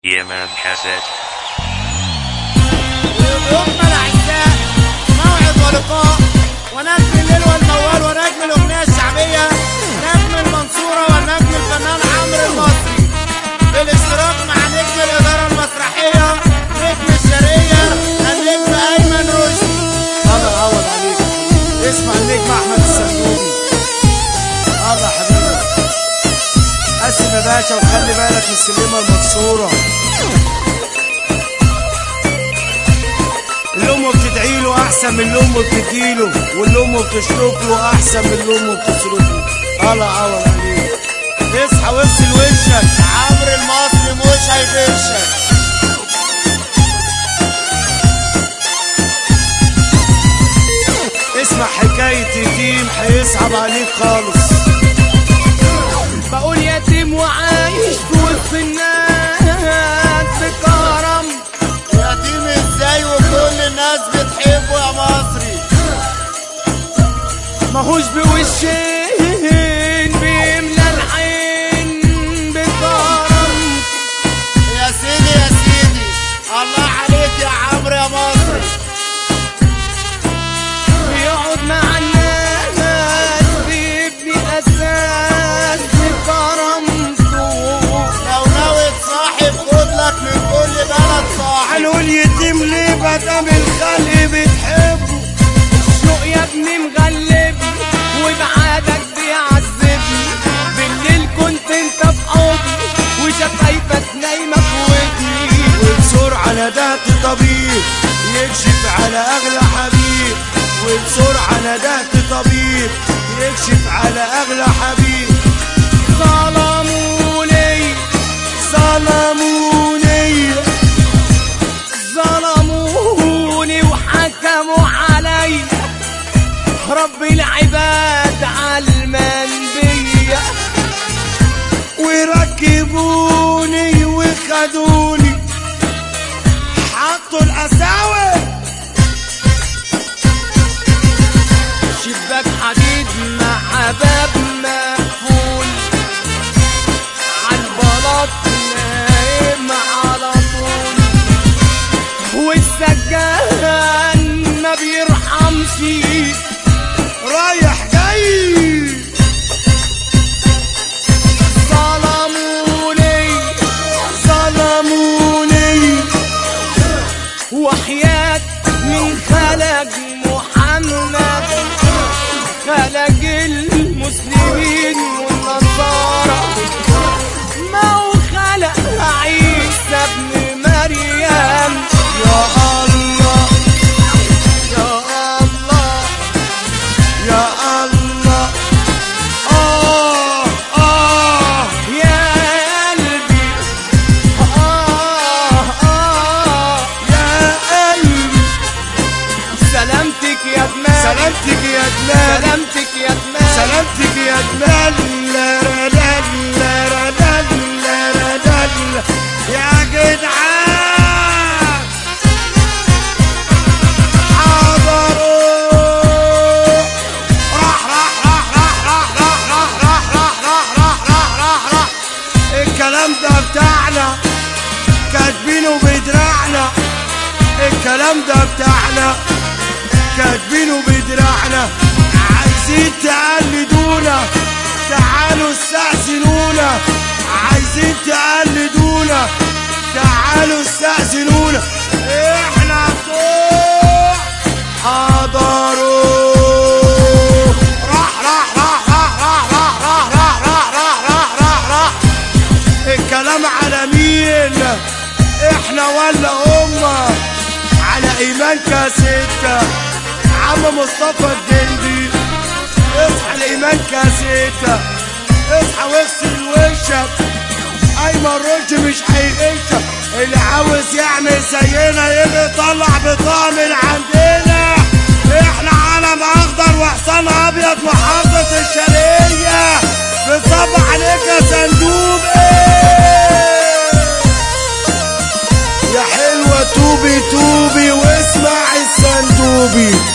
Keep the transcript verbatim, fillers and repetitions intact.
يمان كاسيت. وضيوفنا الاعزاء، موعد ولقاء ونجم الليل والموال ونجم الاغنيه الشعبيه، نجم المنصوره ونجم الفنان عمرو المصري، بالاشتراك مع نجم الاداره المسرحيه نجم الشرقيه النجم ايمن رشدي. الله يعوض عليك. اسمع النجم احمد السندوبي. الله حبيبي، قسم يا باشا وخلي بالك من السلمه المكسوره. اللي امه بتدعيله احسن من اللي امه بتديله، واللي امه بتشركله احسن من اللي امه بتصرفله. الله عوض عليك. اصحى واغسل وشك، عمرو المصري مش هيغشك. اسمع حكاية يتيم هيصعب عليك خالص. بقول يتيم وعايش في وسط الناس بكرم. يتيم ازاي وكل الناس بتحبه يا مصري؟ ماهوش بوشين بيملى العين بكرم. يا سيدي يا سيدي، الله عليك يا عمرو يا مصري. بيقعد مع الناس بيبني اساس بكرمته. لو ناوي تصاحب خدلك من كل بلد صاحب. هنقول يتيم ليه مادام الخلق بتحبه؟ الشوق يا ابني مغلبني وبعادك بيعذبني. بالليل كنت انت في حضني وشفايفك نايمه في ودني. وبسرعة ندهت طبيب يكشف على أغلى حبيب. وبسرعة ندهت طبيب يكشف على أغلى حبيب. ظلموني ظلموني ظلموني وحكموا علي. رب العباد علمان بيا. وركبوني وخدوني حطوا القساوة. شباك حديد مع باب مقفول. عالبلاط نايم على طول. والسجان ما بيرحمش رايح جاي. ظلموني ظلموني وحياة من خلق محمد خلق المسلمين والنصارى. ما هو خلق عيسى ابن مريم. يا الله يا الله يا الله. آه آه يا قلبي آه آه يا قلبي. سلامتك يا جمال سلامتك يا جمال. سلامتك يا جمال سلامتك يا جمال. ردل ردل ردل يا جدعان. حضروا راح راح راح راح راح راح راح راح راح راح راح راح راح. الكلام ده بتاعنا كاتبينه بدراعنا. الكلام ده بتاعنا كاتبينه بدراعنا. عايزين تقلدونا تعالوا استأذنونا. عايزين تقلدونا تعالوا استأذنونا. احنا بتوع حضروا راح راح راح راح راح راح راح راح راح راح راح راح راح. الكلام على مين؟ احنا ولا هما؟ على ايمان كاسيتة عم مصطفى الجندي. اصحى الايمان كاسيتة، اصحى واغسل وشك. ايمن رشدي مش هيغشك. اللي عاوز يعمل زينا يجي يطلع بطاقة من عندنا. احنا علم اخضر وحصان ابيض محافظة الشرقية. بنصبح عليك يا صندوق. يا حلوة توبي توبي واسمع الصندوبي.